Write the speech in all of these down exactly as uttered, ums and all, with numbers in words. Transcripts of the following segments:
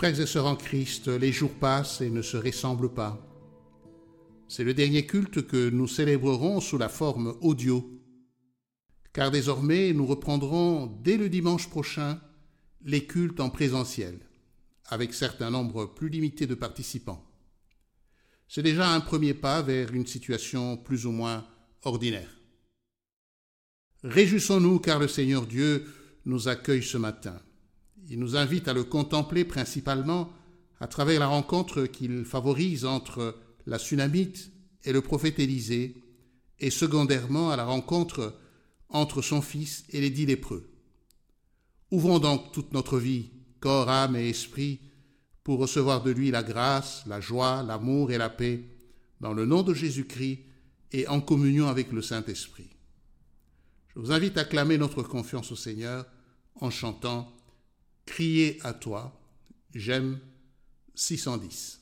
Frères et sœurs en Christ, les jours passent et ne se ressemblent pas. C'est le dernier culte que nous célébrerons sous la forme audio, car désormais nous reprendrons dès le dimanche prochain les cultes en présentiel, avec certes un nombre plus limité de participants. C'est déjà un premier pas vers une situation plus ou moins ordinaire. Réjouissons-nous car le Seigneur Dieu nous accueille ce matin. Il nous invite à le contempler principalement à travers la rencontre qu'il favorise entre la Sunamite et le prophète Élisée, et secondairement à la rencontre entre son fils et les dix lépreux. Ouvrons donc toute notre vie, corps, âme et esprit, pour recevoir de lui la grâce, la joie, l'amour et la paix, dans le nom de Jésus-Christ et en communion avec le Saint-Esprit. Je vous invite à clamer notre confiance au Seigneur en chantant « Criez à toi », j'aime six cent dix.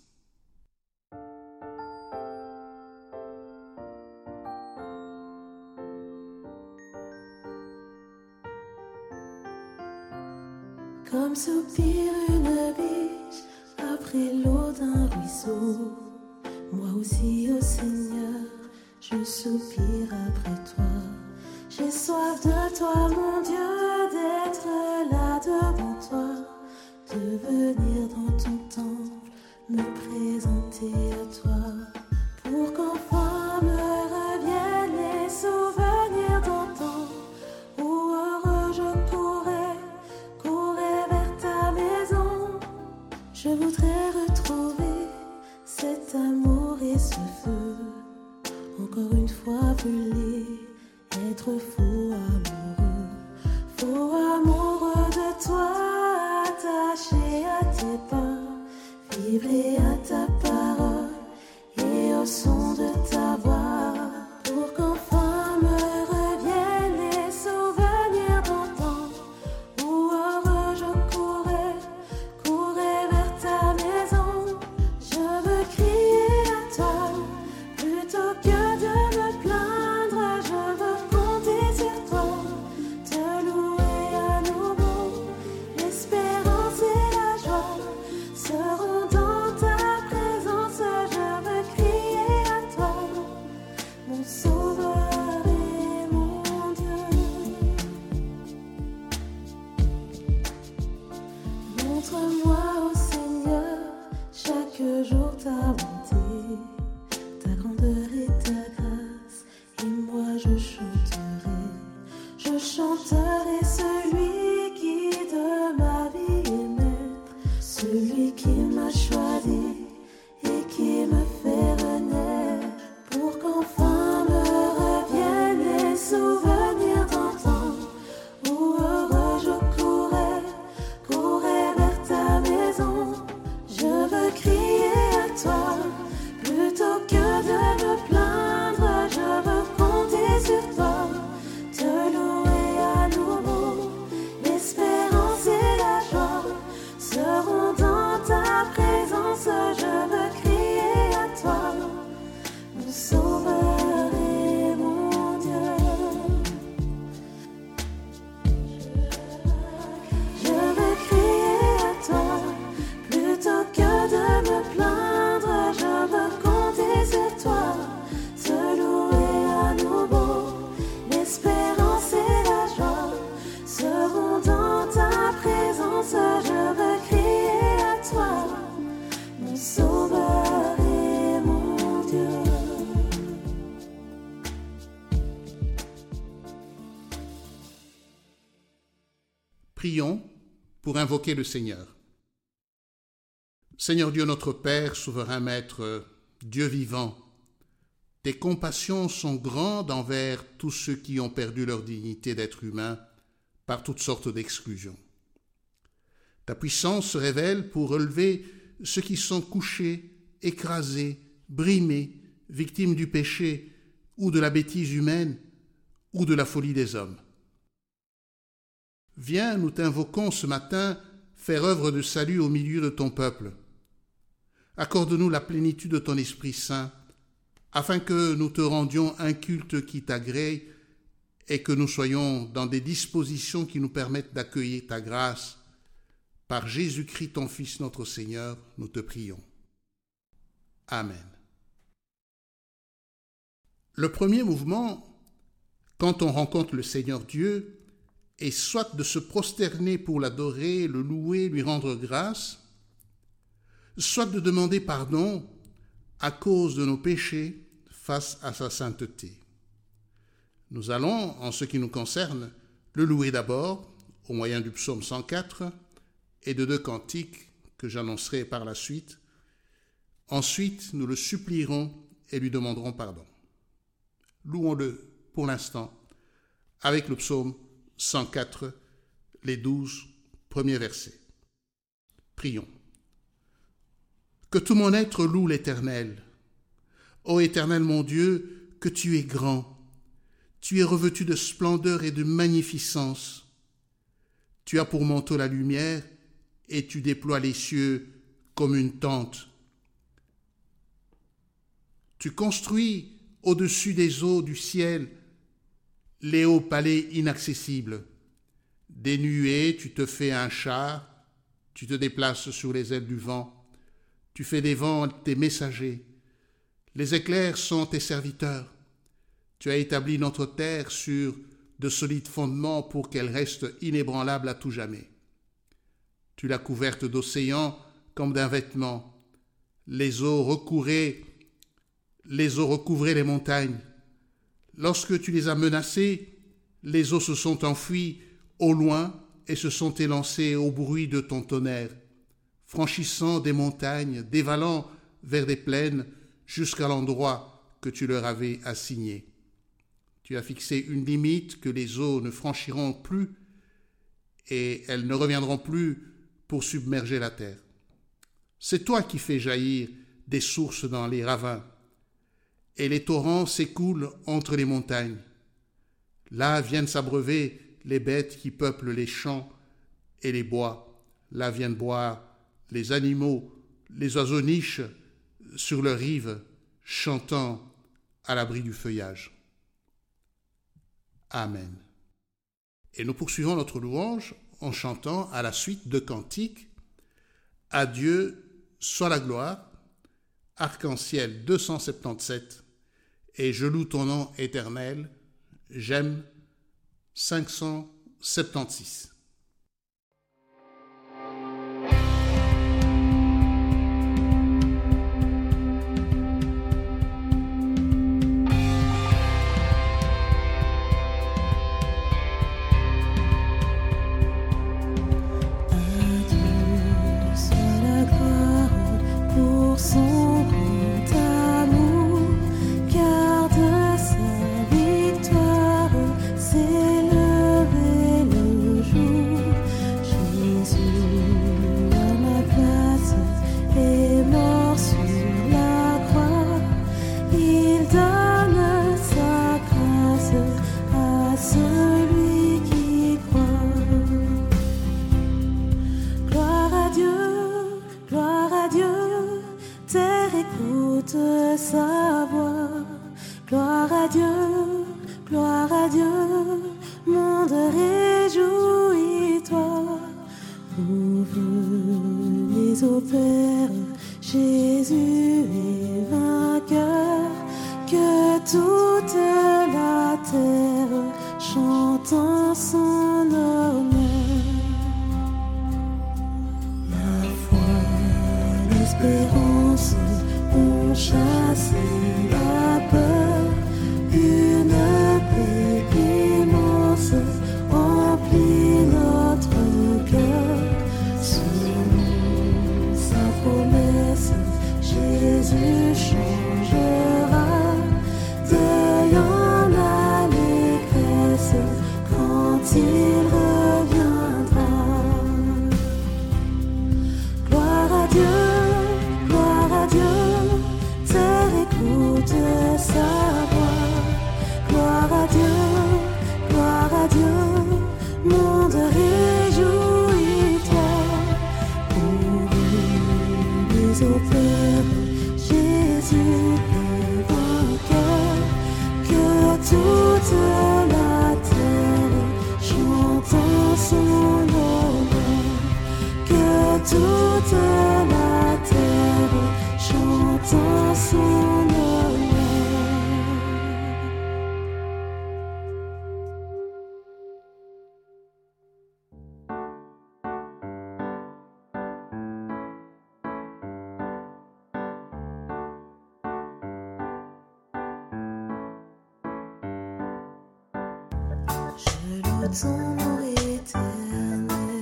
Comme soupire une biche après l'eau d'un ruisseau, moi aussi, ô Seigneur, je soupire après toi. J'ai soif de toi, mon Dieu, d'être là devant toi, de venir dans ton temple, me présenter à toi, pour qu'enfin me reviennent les souvenirs d'antan, où heureux je courais, courais vers ta maison. Je voudrais retrouver cet amour et ce feu, encore une fois brûler, être fou amoureux, fou amoureux de toi, attaché à tes pas, vibrer à ta parole et au son de ta voix, pour qu'enfin me reviennent les souvenirs d'antan, où heureux je courais, courais vers ta maison. Je veux crier à toi, plutôt que de me plaindre, je veux compter sur toi, te louer à nouveau. L'espérance et la joie seront dans ta présence. Je veux crier à toi, mon Sauveur et mon Dieu. Montre-moi, ô Seigneur, chaque jour ta bonté, ta grandeur et ta grâce, et moi je chanterai, je chanterai celui qui de ma vie est maître, celui qui m'a choisi et qui me fait renaître, pour qu'enfin me reviennent les souvenirs d'antan, où heureux je courais, courais vers ta maison. Je veux crier à toi, plutôt que de me plaindre, je veux compter sur toi, te louer à nouveau. L'espérance et la joie seront dans ta présence. Je veux crier à toi, mon Sauveur et mon Dieu. Je veux crier à toi, plutôt que de me plaindre, je veux compter sur toi, te louer à nouveau. L'espérance et la joie seront dans ta présence. Je veux crier à toi, mon Sauveur et mon Dieu. Prions pour invoquer le Seigneur. Seigneur Dieu notre Père, souverain Maître, Dieu vivant, tes compassions sont grandes envers tous ceux qui ont perdu leur dignité d'être humains par toutes sortes d'exclusions. Ta puissance se révèle pour relever ceux qui sont couchés, écrasés, brimés, victimes du péché ou de la bêtise humaine ou de la folie des hommes. Viens, nous t'invoquons ce matin, faire œuvre de salut au milieu de ton peuple. Accorde-nous la plénitude de ton Esprit Saint, afin que nous te rendions un culte qui t'agrée et que nous soyons dans des dispositions qui nous permettent d'accueillir ta grâce Par Jésus-Christ, ton Fils, notre Seigneur, nous te prions. Amen. Le premier mouvement, quand on rencontre le Seigneur Dieu, est soit de se prosterner pour l'adorer, le louer, lui rendre grâce, soit de demander pardon à cause de nos péchés face à sa sainteté. Nous allons, en ce qui nous concerne, le louer d'abord au moyen du psaume cent quatre et de deux cantiques que j'annoncerai par la suite. Ensuite, nous le supplierons et lui demanderons pardon. Louons-le pour l'instant avec le psaume cent quatre, les douze premiers versets. Prions. Que tout mon être loue l'Éternel. Ô Éternel mon Dieu, que tu es grand. Tu es revêtu de splendeur et de magnificence. Tu as pour manteau la lumière et tu déploies les cieux comme une tente. Tu construis au-dessus des eaux du ciel les hauts palais inaccessibles. Des nuées, tu te fais un char, tu te déplaces sur les ailes du vent, tu fais des vents tes messagers. Les éclairs sont tes serviteurs. Tu as établi notre terre sur de solides fondements pour qu'elle reste inébranlable à tout jamais. Tu l'as couverte d'océans comme d'un vêtement. Les eaux recouvraient, les eaux recouvraient les montagnes. Lorsque tu les as menacées, les eaux se sont enfuies au loin et se sont élancées au bruit de ton tonnerre, franchissant des montagnes, dévalant vers des plaines jusqu'à l'endroit que tu leur avais assigné. Tu as fixé une limite que les eaux ne franchiront plus et elles ne reviendront plus pour submerger la terre. C'est toi qui fais jaillir des sources dans les ravins, et les torrents s'écoulent entre les montagnes. Là viennent s'abreuver les bêtes qui peuplent les champs et les bois. Là viennent boire les animaux, les oiseaux nichent sur leurs rives, chantant à l'abri du feuillage. Amen. Et nous poursuivons notre louange en chantant à la suite de cantiques « À Dieu soit la gloire », Arc-en-ciel deux cent soixante-dix-sept, et « Je loue ton nom éternel », J'aime cinq cent soixante-seize. Son grand amour, car de sa victoire s'est levé le jour. Jésus à ma place est mort sur la croix. Il donne sa grâce à celui qui croit. Gloire à Dieu, gloire à Dieu. Terre écoute sa voix, gloire à Dieu, gloire à Dieu, monde réjouis-toi. Vous venez au Père, Jésus est vainqueur, que toute la terre chante en son honneur. La foi, l'espérance ont chassé la peur, une paix immense remplit notre cœur. Selon sa promesse, Jésus changera, deuil en allégresse quand il reviendra. Gloire à Dieu, gloire à Dieu, terre écoute toute la terre chantant son honneur. Je loue ton nom éternel.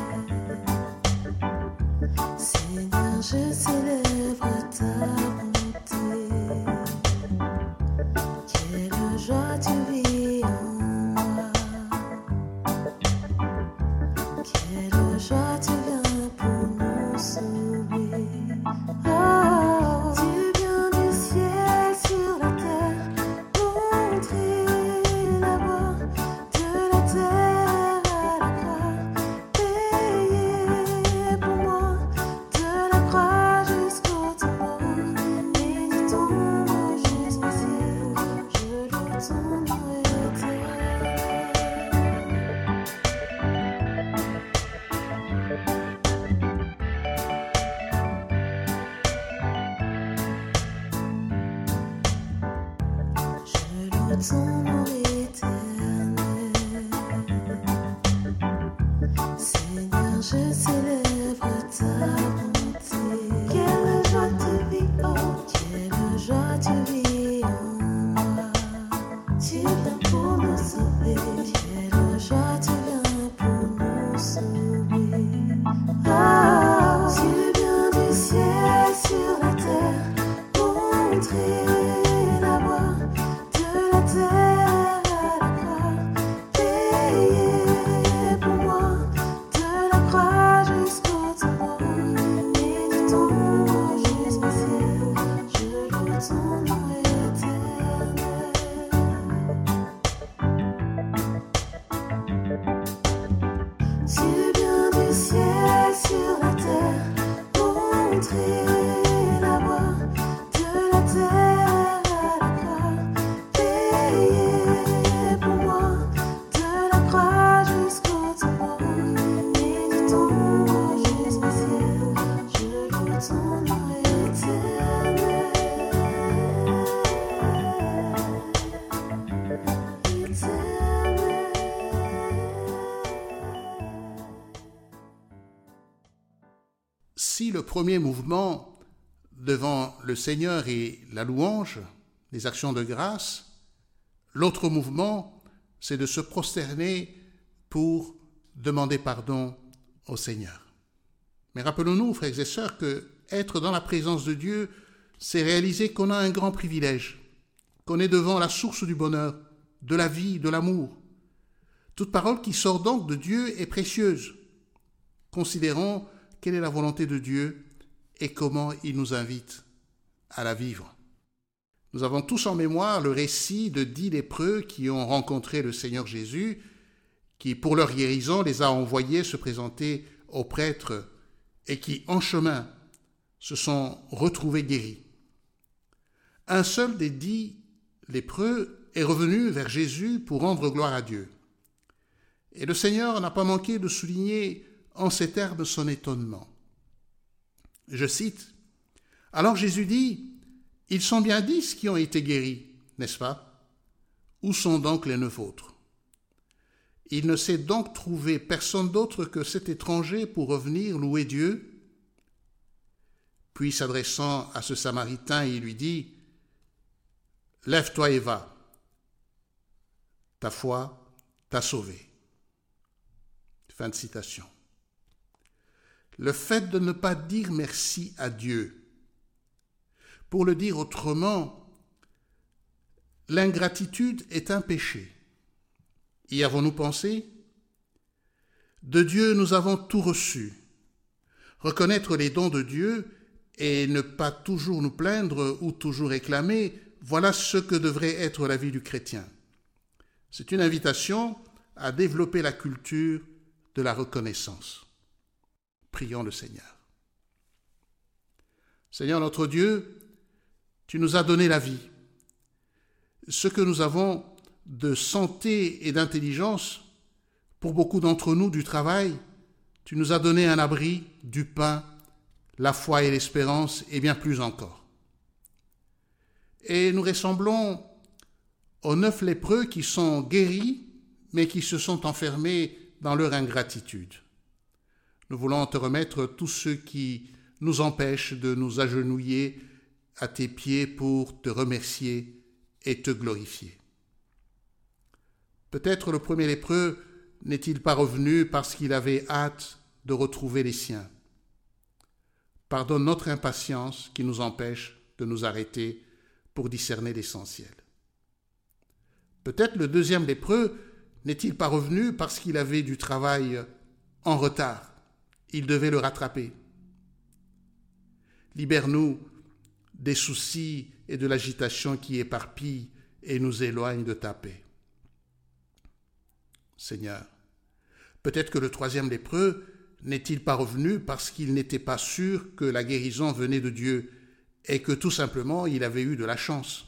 Seigneur, je célèbre ta bonté. Quelle joie tu vis en moi. Quelle joie tu viens pour nous sauver. Oh, tu viens du ciel sur la terre, montrer la voie de la terre à la croix, payer pour moi de la croix jusqu'au tombeau et du tombeau jusqu'au ciel. Je loue ton nom éternel. Je loue ton nom éternel. Seigneur, je célèbre ta bonté. Quelle joie tu vis, oh, quelle joie tu vis en moi. Tu viens pour nous sauver. Quelle joie tu viens pour nous sauver. Oh, tu viens du ciel sur la terre, montrer la voie de la terre à la croix, payer pour moi de la croix jusqu'au tombeau et du tombeau jusqu'au ciel. Je loue ton nom éternel. Tu viens du ciel sur la terre, montrer la voie de la terre à la croix, payer pour moi de la croix jusqu'au tombeau et du tombeau jusqu'au ciel. Je loue ton nom éternel. Éternel. Si le premier mouvement devant le Seigneur est la louange, les actions de grâce, l'autre mouvement, c'est de se prosterner pour demander pardon au Seigneur. Mais rappelons-nous, frères et sœurs, que être dans la présence de Dieu, c'est réaliser qu'on a un grand privilège, qu'on est devant la source du bonheur, de la vie, de l'amour. Toute parole qui sort donc de Dieu est précieuse. Considérons quelle est la volonté de Dieu et comment il nous invite à la vivre. Nous avons tous en mémoire le récit de dix lépreux qui ont rencontré le Seigneur Jésus, qui, pour leur guérison, les a envoyés se présenter aux prêtres et qui, en chemin, se sont retrouvés guéris. Un seul des dix lépreux est revenu vers Jésus pour rendre gloire à Dieu. Et le Seigneur n'a pas manqué de souligner en ces termes son étonnement. Je cite, « Alors Jésus dit, « Ils sont bien dix qui ont été guéris, n'est-ce pas? Où sont donc les neuf autres? » Il ne s'est donc trouvé personne d'autre que cet étranger pour revenir louer Dieu. Puis s'adressant à ce Samaritain, il lui dit, « Lève-toi et va, ta foi t'a sauvé. » Fin de citation. Le fait de ne pas dire merci à Dieu, pour le dire autrement, l'ingratitude est un péché. Y avons-nous pensé? De Dieu, nous avons tout reçu. Reconnaître les dons de Dieu et ne pas toujours nous plaindre ou toujours réclamer, voilà ce que devrait être la vie du chrétien. C'est une invitation à développer la culture de la reconnaissance. Prions le Seigneur. Seigneur notre Dieu, tu nous as donné la vie. Ce que nous avons de santé et d'intelligence, pour beaucoup d'entre nous du travail, Tu nous as donné un abri, du pain, la foi et l'espérance, et bien plus encore. Et nous ressemblons aux neuf lépreux qui sont guéris, mais qui se sont enfermés dans leur ingratitude. Nous voulons te remettre tous ceux qui nous empêchent de nous agenouiller à tes pieds pour te remercier et te glorifier. Peut-être le premier lépreux n'est-il pas revenu parce qu'il avait hâte de retrouver les siens. Pardonne notre impatience qui nous empêche de nous arrêter pour discerner l'essentiel. Peut-être le deuxième lépreux n'est-il pas revenu parce qu'il avait du travail en retard. Il devait le rattraper. Libère-nous des soucis et de l'agitation qui éparpillent et nous éloignent de ta paix. Seigneur, peut-être que le troisième lépreux n'est-il pas revenu parce qu'il n'était pas sûr que la guérison venait de Dieu et que tout simplement il avait eu de la chance.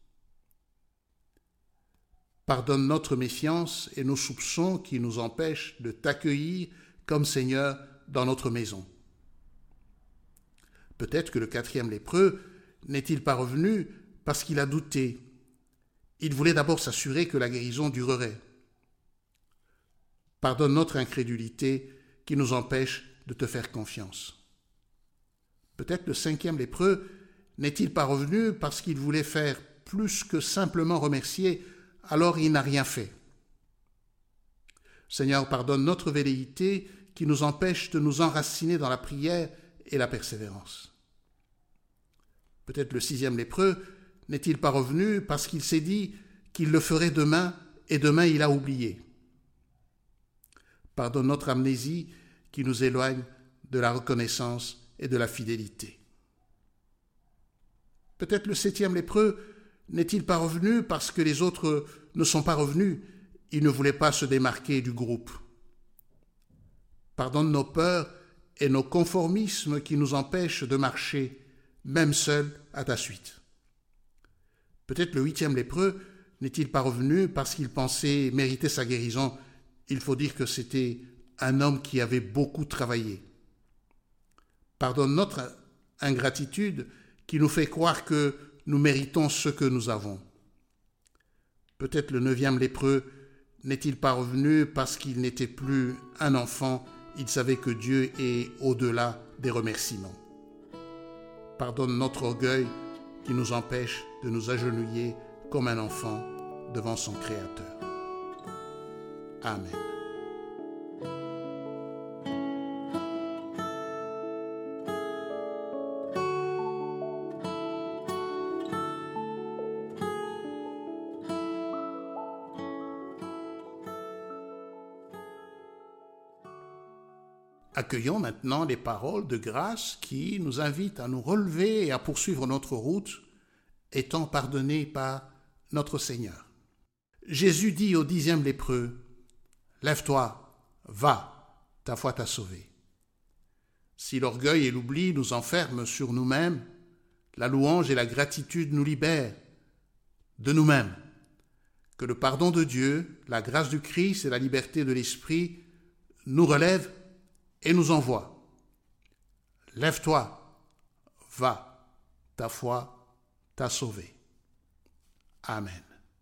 Pardonne notre méfiance et nos soupçons qui nous empêchent de t'accueillir comme Seigneur dans notre maison. Peut-être que le quatrième lépreux n'est-il pas revenu parce qu'il a douté. Il voulait d'abord s'assurer que la guérison durerait. Pardonne notre incrédulité qui nous empêche de te faire confiance. Peut-être le cinquième lépreux n'est-il pas revenu parce qu'il voulait faire plus que simplement remercier, alors il n'a rien fait. Seigneur, pardonne notre velléité qui nous empêche de nous enraciner dans la prière et la persévérance. Peut-être le sixième lépreux n'est-il pas revenu parce qu'il s'est dit qu'il le ferait demain et demain il a oublié. Pardonne notre amnésie qui nous éloigne de la reconnaissance et de la fidélité. Peut-être le septième lépreux n'est-il pas revenu parce que les autres ne sont pas revenus, il ne voulait pas se démarquer du groupe. Pardonne nos peurs et nos conformismes qui nous empêchent de marcher, même seuls, à ta suite. Peut-être le huitième lépreux n'est-il pas revenu parce qu'il pensait mériter sa guérison. Il faut dire que c'était un homme qui avait beaucoup travaillé. Pardonne notre ingratitude qui nous fait croire que nous méritons ce que nous avons. Peut-être le neuvième lépreux n'est-il pas revenu parce qu'il n'était plus un enfant, il savait que Dieu est au-delà des remerciements. Pardonne notre orgueil qui nous empêche de nous agenouiller comme un enfant devant son Créateur. Amen. Accueillons maintenant les paroles de grâce qui nous invitent à nous relever et à poursuivre notre route, étant pardonnés par notre Seigneur. Jésus dit au dixième lépreux, « Lève-toi, va, ta foi t'a sauvé. » Si l'orgueil et l'oubli nous enferment sur nous-mêmes, la louange et la gratitude nous libèrent de nous-mêmes. Que le pardon de Dieu, la grâce du Christ et la liberté de l'Esprit nous relèvent et nous envoie. Lève-toi, va, ta foi t'a sauvé. Amen.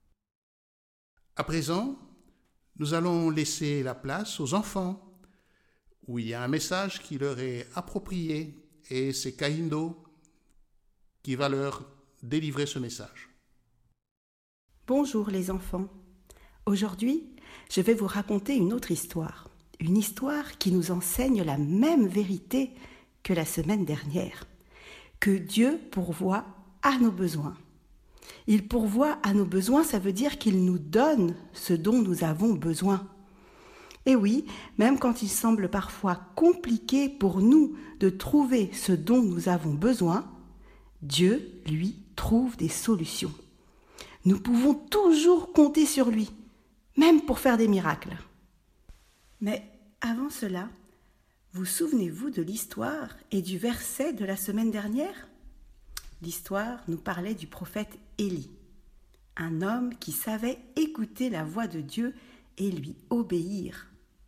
À présent, nous allons laisser la place aux enfants, où il y a un message qui leur est approprié, et c'est Kaindo qui va leur délivrer ce message. Bonjour les enfants. Aujourd'hui, je vais vous raconter une autre histoire. Une histoire qui nous enseigne la même vérité que la semaine dernière, que Dieu pourvoit à nos besoins. Il pourvoit à nos besoins, ça veut dire qu'il nous donne ce dont nous avons besoin. Et oui, même quand il semble parfois compliqué pour nous de trouver ce dont nous avons besoin, Dieu, lui, trouve des solutions. Nous pouvons toujours compter sur lui, même pour faire des miracles. Mais avant cela, vous souvenez-vous de l'histoire et du verset de la semaine dernière ? L'histoire nous parlait du prophète Élie, un homme qui savait écouter la voix de Dieu et lui obéir.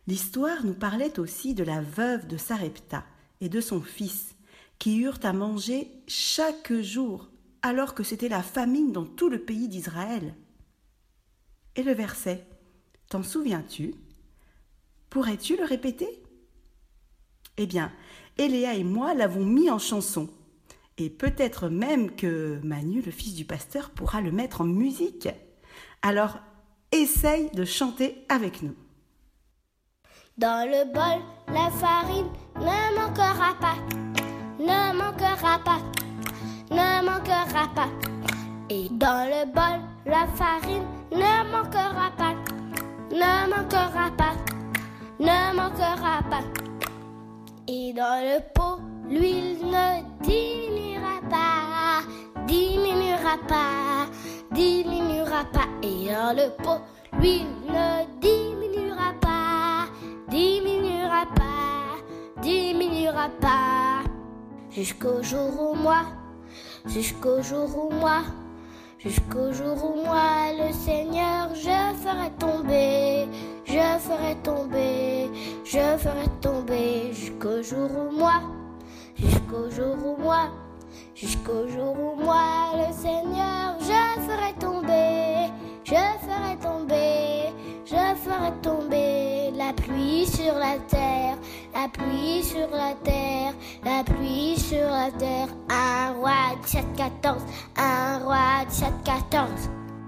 L'histoire nous parlait aussi de la veuve de Sarepta et de son fils, qui eurent à manger chaque jour, alors que c'était la famine dans tout le pays d'Israël. Et le verset, t'en souviens-tu? Pourrais-tu le répéter? Eh bien, Eléa et moi l'avons mis en chanson. Et peut-être même que Manu, le fils du pasteur, pourra le mettre en musique. Alors, essaye de chanter avec nous. Dans le bol, la farine ne manquera pas, ne manquera pas, ne manquera pas. Et dans le bol, la farine ne manquera pas, ne manquera pas, ne manquera pas. Et dans le pot, l'huile ne diminuera pas, diminuera pas, diminuera pas. Et dans le pot, l'huile ne diminuera pas, diminuera pas, diminuera pas. Jusqu'au jour où moi, jusqu'au jour où moi, jusqu'au jour où moi, le Seigneur, je ferai tomber, je ferai tomber, je ferai tomber. Jusqu'au jour où moi, jusqu'au jour où moi, jusqu'au jour où moi, le Seigneur, je ferai tomber, je ferai tomber, je ferai tomber la pluie sur la terre, la pluie sur la terre, la pluie sur la terre. Un roi dix-sept quatorze, un roi dix-sept quatorze.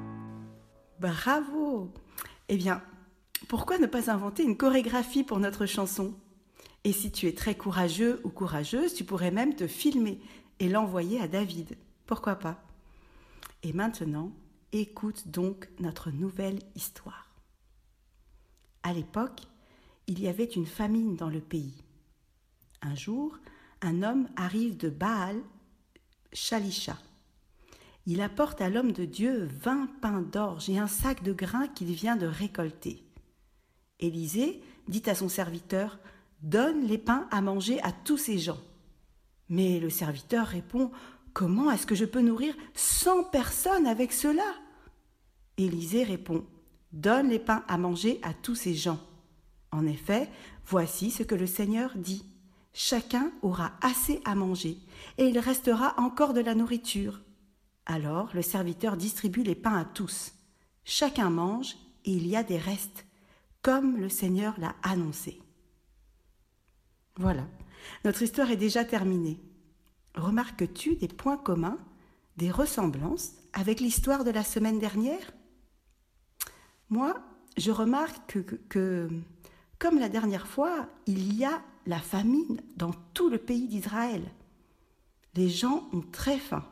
Bravo! Eh bien, pourquoi ne pas inventer une chorégraphie pour notre chanson? Et si tu es très courageux ou courageuse, tu pourrais même te filmer et l'envoyer à David. Pourquoi pas? Et maintenant, écoute donc notre nouvelle histoire. À l'époque, il y avait une famine dans le pays. Un jour, un homme arrive de Baal Shalisha. Il apporte à l'homme de Dieu vingt pains d'orge et un sac de grains qu'il vient de récolter. Élisée dit à son serviteur « Donne les pains à manger à tous ces gens. » Mais le serviteur répond « Comment est-ce que je peux nourrir cent personnes avec cela ?» Élisée répond « Donne les pains à manger à tous ces gens. » En effet, voici ce que le Seigneur dit. Chacun aura assez à manger, et il restera encore de la nourriture. Alors le serviteur distribue les pains à tous. Chacun mange, et il y a des restes, comme le Seigneur l'a annoncé. Voilà, notre histoire est déjà terminée. Remarques-tu des points communs, des ressemblances avec l'histoire de la semaine dernière? Moi, je remarque que, que, que, comme la dernière fois, il y a la famine dans tout le pays d'Israël. Les gens ont très faim.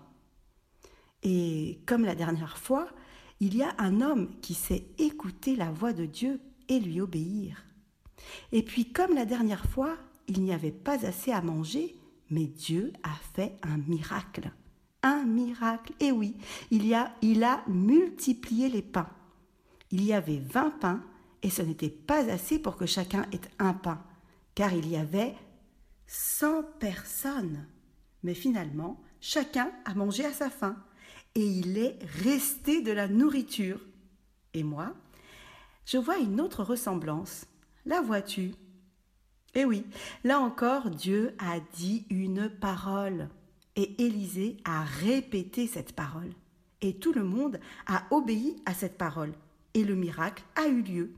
Et comme la dernière fois, il y a un homme qui sait écouter la voix de Dieu et lui obéir. Et puis, comme la dernière fois, il n'y avait pas assez à manger, mais Dieu a fait un miracle. Un miracle, et oui, il, y a, il a multiplié les pains. Il y avait vingt pains, et ce n'était pas assez pour que chacun ait un pain, car il y avait cent personnes. Mais finalement, chacun a mangé à sa faim, et il est resté de la nourriture. Et moi, je vois une autre ressemblance. La vois-tu? Eh oui, là encore, Dieu a dit une parole, et Élisée a répété cette parole, et tout le monde a obéi à cette parole, et le miracle a eu lieu.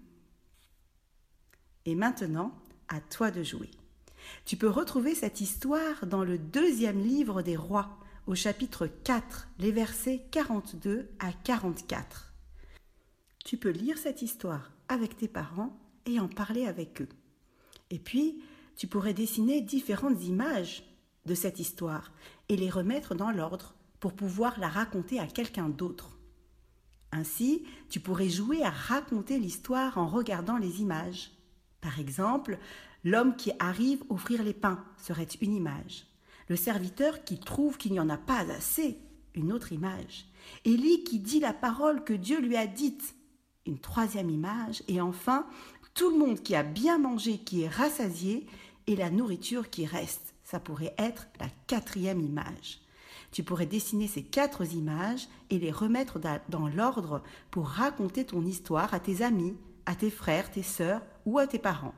Et maintenant, à toi de jouer. Tu peux retrouver cette histoire dans le deuxième livre des Rois, au chapitre quatre, les versets quarante-deux à quarante-quatre. Tu peux lire cette histoire avec tes parents et en parler avec eux. Et puis, tu pourrais dessiner différentes images de cette histoire et les remettre dans l'ordre pour pouvoir la raconter à quelqu'un d'autre. Ainsi, tu pourrais jouer à raconter l'histoire en regardant les images. Par exemple, l'homme qui arrive offrir les pains serait une image. Le serviteur qui trouve qu'il n'y en a pas assez, une autre image. Élie qui dit la parole que Dieu lui a dite, une troisième image. Et enfin, tout le monde qui a bien mangé, qui est rassasié, et la nourriture qui reste. Ça pourrait être la quatrième image. Tu pourrais dessiner ces quatre images et les remettre dans l'ordre pour raconter ton histoire à tes amis, à tes frères, tes sœurs ou à tes parents.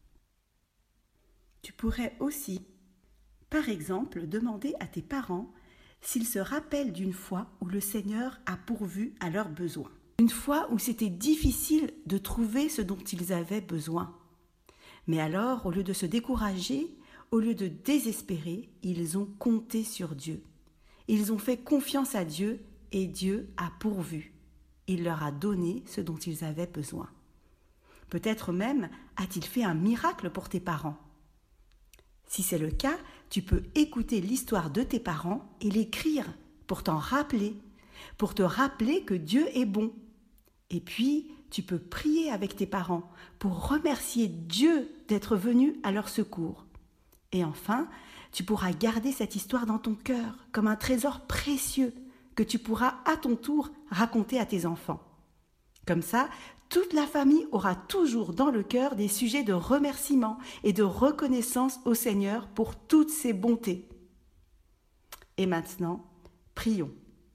Tu pourrais aussi, par exemple, demander à tes parents s'ils se rappellent d'une fois où le Seigneur a pourvu à leurs besoins. Une fois où c'était difficile de trouver ce dont ils avaient besoin. Mais alors, au lieu de se décourager, au lieu de désespérer, ils ont compté sur Dieu. Ils ont fait confiance à Dieu et Dieu a pourvu. Il leur a donné ce dont ils avaient besoin. Peut-être même a-t-il fait un miracle pour tes parents. Si c'est le cas, tu peux écouter l'histoire de tes parents et l'écrire pour t'en rappeler, pour te rappeler que Dieu est bon. Et puis, tu peux prier avec tes parents pour remercier Dieu d'être venu à leur secours. Et enfin, tu pourras garder cette histoire dans ton cœur comme un trésor précieux que tu pourras à ton tour raconter à tes enfants. Comme ça, toute la famille aura toujours dans le cœur des sujets de remerciement et de reconnaissance au Seigneur pour toutes ses bontés. Et maintenant, prions.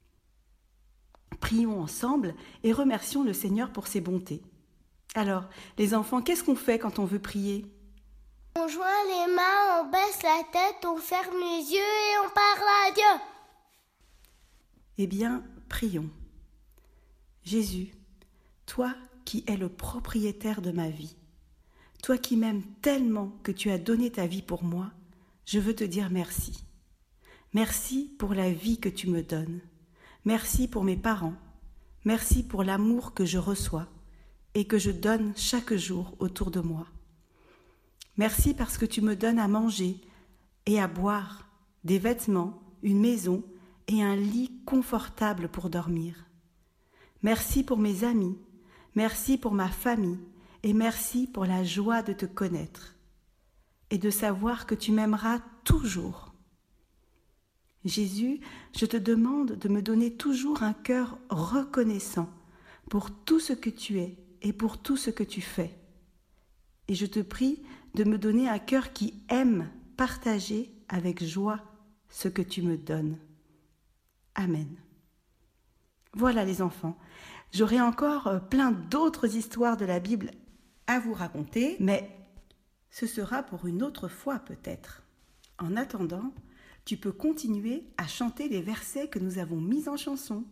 Prions ensemble et remercions le Seigneur pour ses bontés. Alors, les enfants, qu'est-ce qu'on fait quand on veut prier ? On joint les mains, on baisse la tête, on ferme les yeux et on parle à Dieu. Eh bien, prions. Jésus, toi qui es le propriétaire de ma vie, toi qui m'aimes tellement que tu as donné ta vie pour moi, je veux te dire merci. Merci pour la vie que tu me donnes. Merci pour mes parents. Merci pour l'amour que je reçois et que je donne chaque jour autour de moi. Merci parce que tu me donnes à manger et à boire, des vêtements, une maison et un lit confortable pour dormir. Merci pour mes amis, merci pour ma famille et merci pour la joie de te connaître et de savoir que tu m'aimeras toujours. Jésus, je te demande de me donner toujours un cœur reconnaissant pour tout ce que tu es et pour tout ce que tu fais. Et je te prie de me donner un cœur qui aime partager avec joie ce que tu me donnes. Amen. Voilà les enfants, j'aurai encore plein d'autres histoires de la Bible à vous raconter, mais ce sera pour une autre fois peut-être. En attendant, tu peux continuer à chanter les versets que nous avons mis en chanson.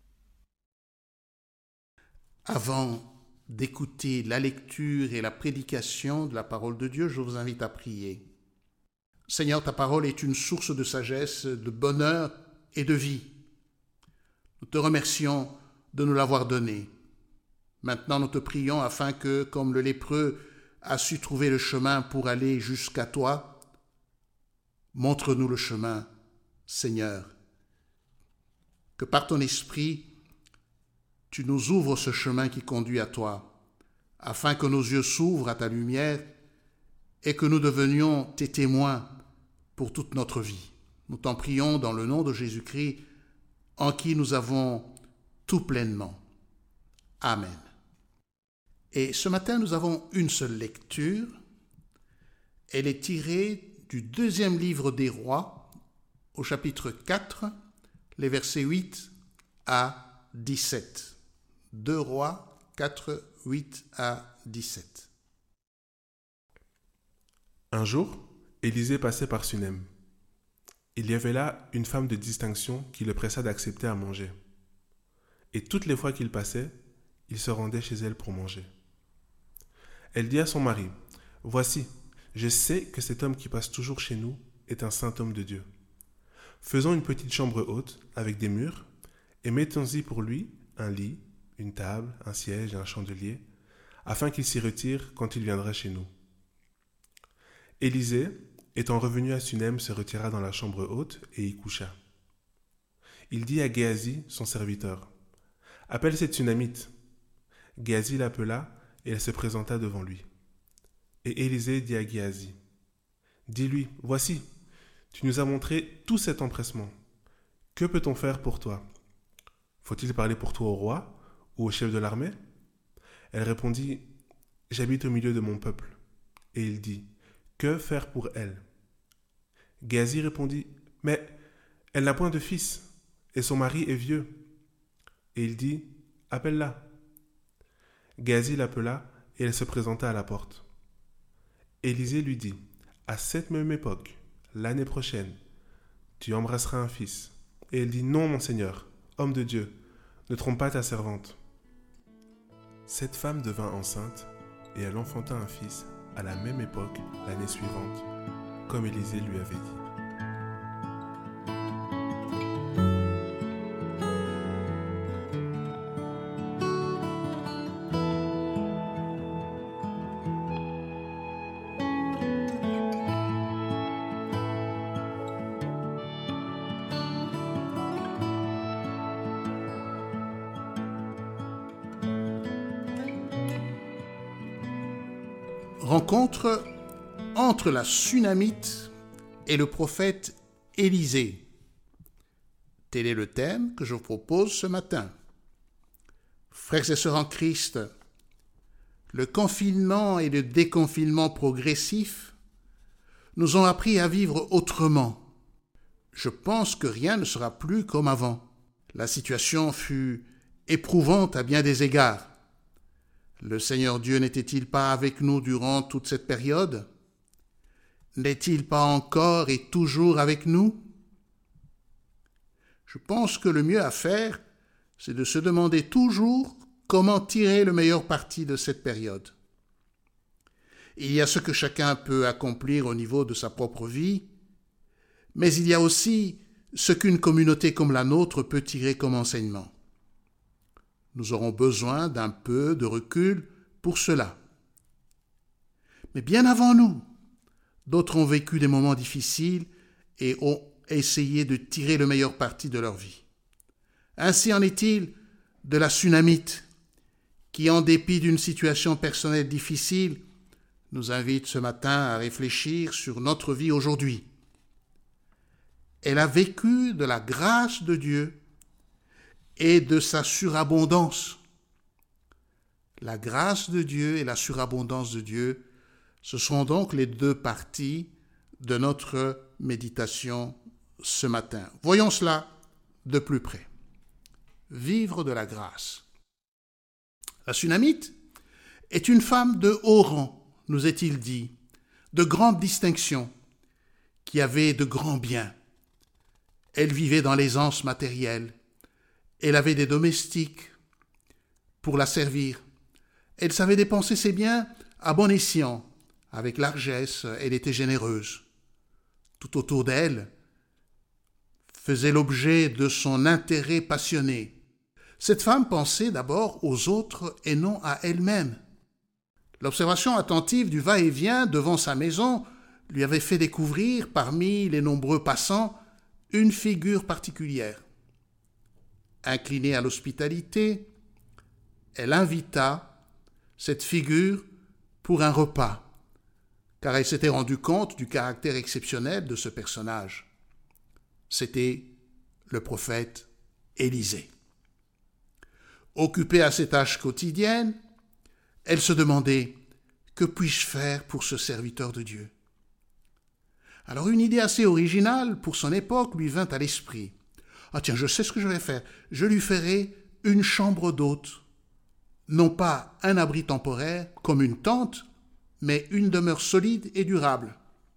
Avant d'écouter la lecture et la prédication de la parole de Dieu, je vous invite à prier. Seigneur, ta parole est une source de sagesse, de bonheur et de vie. Nous te remercions de nous l'avoir donnée. Maintenant, nous te prions afin que, comme le lépreux a su trouver le chemin pour aller jusqu'à toi, montre-nous le chemin, Seigneur. Que par ton esprit, tu nous ouvres ce chemin qui conduit à toi, afin que nos yeux s'ouvrent à ta lumière et que nous devenions tes témoins pour toute notre vie. Nous t'en prions dans le nom de Jésus-Christ, en qui nous avons tout pleinement. Amen. Et ce matin, nous avons une seule lecture. Elle est tirée du deuxième livre des Rois, au chapitre quatre, les versets huit à dix-sept. deux Rois quatre, huit à dix-sept. Un jour, Élisée passait par Sunem. Il y avait là une femme de distinction qui le pressa d'accepter à manger. Et toutes les fois qu'il passait, il se rendait chez elle pour manger. Elle dit à son mari, « Voici, je sais que cet homme qui passe toujours chez nous est un saint homme de Dieu. Faisons une petite chambre haute avec des murs et mettons-y pour lui un lit, une table, un siège et un chandelier, afin qu'il s'y retire quand il viendra chez nous. » Élisée, étant revenu à Sunem, se retira dans la chambre haute et y coucha. Il dit à Géasi, son serviteur, « Appelle cette Sunamite. » Géasi l'appela et elle se présenta devant lui. Et Élisée dit à Géasi, « Dis-lui, voici, tu nous as montré tout cet empressement. Que peut-on faire pour toi? Faut-il parler pour toi au roi ou au chef de l'armée ?» Elle répondit, « J'habite au milieu de mon peuple. » Et il dit, « Que faire pour elle ?» Géasi répondit, « Mais elle n'a point de fils, et son mari est vieux. » Et il dit, « Appelle-la. » Géasi l'appela et elle se présenta à la porte. Élisée lui dit, « À cette même époque, l'année prochaine, tu embrasseras un fils. » Et elle dit, « Non, mon Seigneur, homme de Dieu, ne trompe pas ta servante. » Cette femme devint enceinte et elle enfanta un fils à la même époque l'année suivante, comme Élisée lui avait dit. Rencontre entre la Sunamite et le prophète Élisée. Tel est le thème que je vous propose ce matin. Frères et sœurs en Christ, le confinement et le déconfinement progressif nous ont appris à vivre autrement. Je pense que rien ne sera plus comme avant. La situation fut éprouvante à bien des égards. Le Seigneur Dieu n'était-il pas avec nous durant toute cette période? N'est-il pas encore et toujours avec nous? Je pense que le mieux à faire, c'est de se demander toujours comment tirer le meilleur parti de cette période. Il y a ce que chacun peut accomplir au niveau de sa propre vie, mais il y a aussi ce qu'une communauté comme la nôtre peut tirer comme enseignement. Nous aurons besoin d'un peu de recul pour cela. Mais bien avant nous, d'autres ont vécu des moments difficiles et ont essayé de tirer le meilleur parti de leur vie. Ainsi en est-il de la Sunamite, qui, en dépit d'une situation personnelle difficile, nous invite ce matin à réfléchir sur notre vie aujourd'hui. Elle a vécu de la grâce de Dieu et de sa surabondance. La grâce de Dieu et la surabondance de Dieu, ce sont donc les deux parties de notre méditation ce matin. Voyons cela de plus près. Vivre de la grâce. La Sunamite est une femme de haut rang, nous est-il dit, de grande distinction, qui avait de grands biens. Elle vivait dans l'aisance matérielle. Elle avait des domestiques pour la servir. Elle savait dépenser ses biens à bon escient. Avec largesse, elle était généreuse. Tout autour d'elle faisait l'objet de son intérêt passionné. Cette femme pensait d'abord aux autres et non à elle-même. L'observation attentive du va-et-vient devant sa maison lui avait fait découvrir, parmi les nombreux passants, une figure particulière. Inclinée à l'hospitalité, elle invita cette figure pour un repas, car elle s'était rendue compte du caractère exceptionnel de ce personnage. C'était le prophète Élisée. Occupée à ses tâches quotidiennes, elle se demandait « Que puis-je faire pour ce serviteur de Dieu ?» Alors une idée assez originale pour son époque lui vint à l'esprit. « Ah tiens, je sais ce que je vais faire. Je lui ferai une chambre d'hôte. Non pas un abri temporaire, comme une tente, mais une demeure solide et durable. »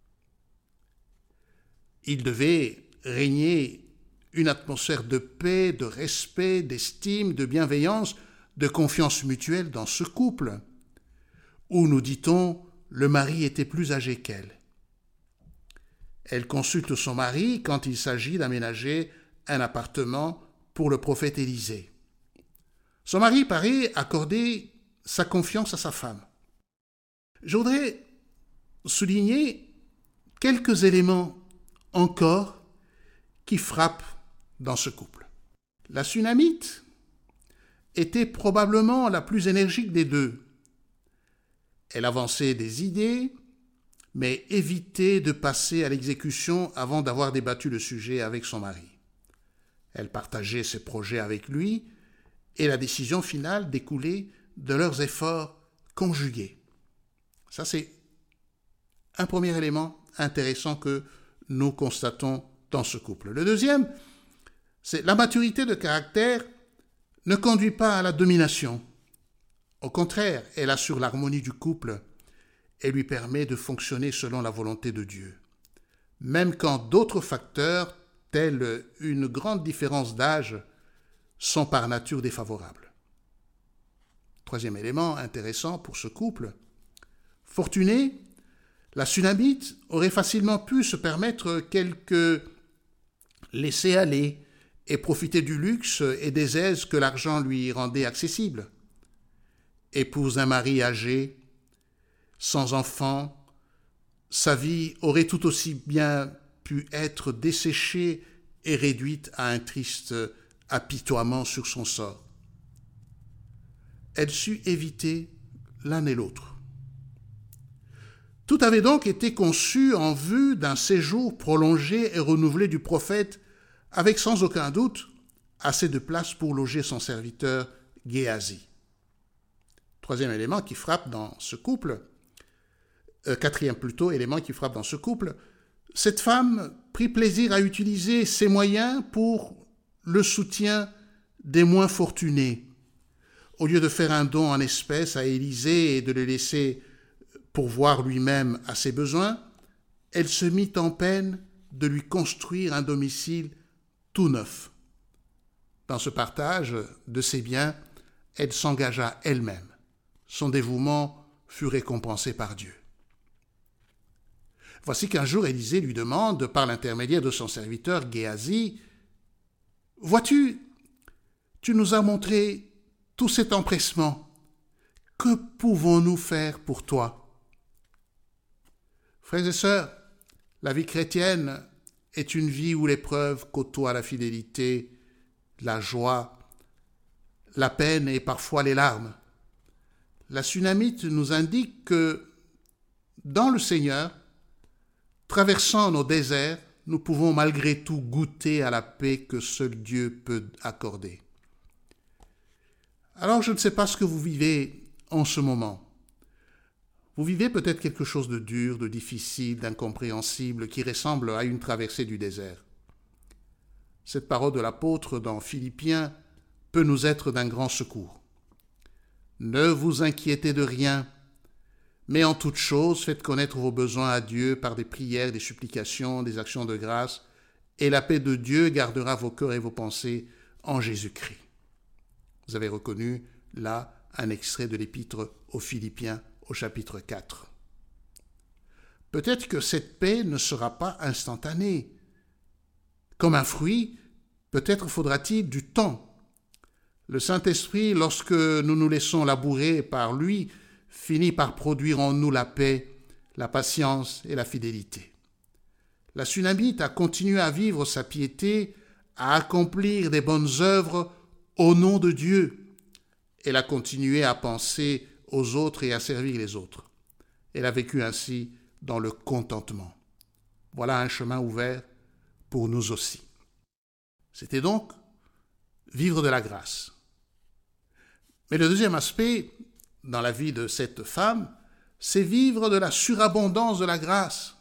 Il devait régner une atmosphère de paix, de respect, d'estime, de bienveillance, de confiance mutuelle dans ce couple, où, nous dit-on, le mari était plus âgé qu'elle. Elle consulte son mari quand il s'agit d'aménager un appartement pour le prophète Élisée. Son mari paraît accorder sa confiance à sa femme. Je voudrais souligner quelques éléments encore qui frappent dans ce couple. La Sunamite était probablement la plus énergique des deux. Elle avançait des idées, mais évitait de passer à l'exécution avant d'avoir débattu le sujet avec son mari. Elle partageait ses projets avec lui et la décision finale découlait de leurs efforts conjugués. Ça, c'est un premier élément intéressant que nous constatons dans ce couple. Le deuxième, c'est la maturité de caractère ne conduit pas à la domination. Au contraire, elle assure l'harmonie du couple et lui permet de fonctionner selon la volonté de Dieu, même quand d'autres facteurs, tels une grande différence d'âge, sont par nature défavorables. Troisième élément intéressant pour ce couple, fortuné, la Sunamite aurait facilement pu se permettre quelques laisser-aller et profiter du luxe et des aises que l'argent lui rendait accessibles. Épouse d'un mari âgé, sans enfant, sa vie aurait tout aussi bien pu être desséchée et réduite à un triste apitoiement sur son sort. Elle sut éviter l'un et l'autre. Tout avait donc été conçu en vue d'un séjour prolongé et renouvelé du prophète, avec sans aucun doute assez de place pour loger son serviteur Géasi. Troisième élément qui frappe dans ce couple, euh, quatrième plutôt élément qui frappe dans ce couple, cette femme prit plaisir à utiliser ses moyens pour le soutien des moins fortunés. Au lieu de faire un don en espèces à Élisée et de le laisser pourvoir lui-même à ses besoins, elle se mit en peine de lui construire un domicile tout neuf. Dans ce partage de ses biens, elle s'engagea elle-même. Son dévouement fut récompensé par Dieu. Voici qu'un jour Élisée lui demande, par l'intermédiaire de son serviteur Géasi, « Vois-tu, tu nous as montré tout cet empressement. Que pouvons-nous faire pour toi ?» Frères et sœurs, la vie chrétienne est une vie où l'épreuve côtoie la fidélité, la joie, la peine et parfois les larmes. La Sunamite nous indique que, dans le Seigneur, traversant nos déserts, nous pouvons malgré tout goûter à la paix que seul Dieu peut accorder. Alors je ne sais pas ce que vous vivez en ce moment. Vous vivez peut-être quelque chose de dur, de difficile, d'incompréhensible, qui ressemble à une traversée du désert. Cette parole de l'apôtre dans Philippiens peut nous être d'un grand secours. Ne vous inquiétez de rien, mais en toute chose faites connaître vos besoins à Dieu par des prières, des supplications, des actions de grâce, et la paix de Dieu gardera vos cœurs et vos pensées en Jésus-Christ. Vous avez reconnu là un extrait de l'épître aux Philippiens au chapitre quatre. Peut-être que cette paix ne sera pas instantanée. Comme un fruit, peut-être faudra-t-il du temps. Le Saint-Esprit, lorsque nous nous laissons labourer par lui, finit par produire en nous la paix, la patience et la fidélité. La Sunamite a continué à vivre sa piété, à accomplir des bonnes œuvres au nom de Dieu. Elle a continué à penser aux autres et à servir les autres. Elle a vécu ainsi dans le contentement. Voilà un chemin ouvert pour nous aussi. C'était donc vivre de la grâce. Mais le deuxième aspect dans la vie de cette femme, c'est vivre de la surabondance de la grâce.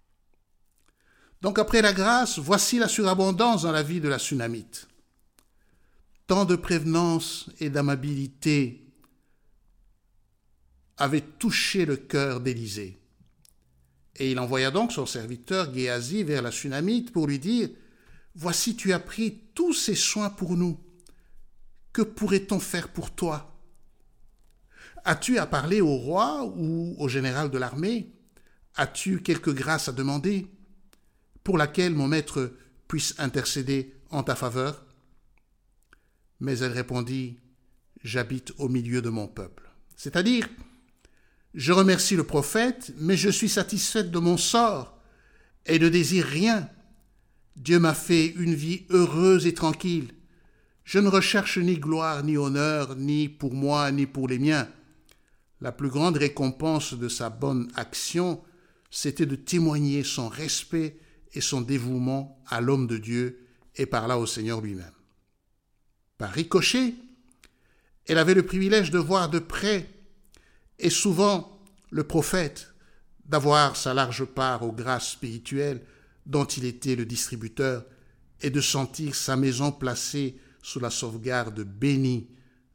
Donc après la grâce, voici la surabondance dans la vie de la Sunamite. Tant de prévenance et d'amabilité avaient touché le cœur d'Élisée. Et il envoya donc son serviteur Géasi vers la Sunamite pour lui dire « Voici, tu as pris tous ces soins pour nous. Que pourrait-on faire pour toi ? As-tu à parler au roi ou au général de l'armée ? As-tu quelque grâce à demander pour laquelle mon maître puisse intercéder en ta faveur ?» Mais elle répondit « J'habite au milieu de mon peuple. » C'est-à-dire, je remercie le prophète, mais je suis satisfaite de mon sort et ne désire rien. Dieu m'a fait une vie heureuse et tranquille. Je ne recherche ni gloire ni honneur, ni pour moi, ni pour les miens. La plus grande récompense de sa bonne action, c'était de témoigner son respect et son dévouement à l'homme de Dieu et par là au Seigneur lui-même. Par ricochet, elle avait le privilège de voir de près et souvent le prophète, d'avoir sa large part aux grâces spirituelles dont il était le distributeur et de sentir sa maison placée sous la sauvegarde bénie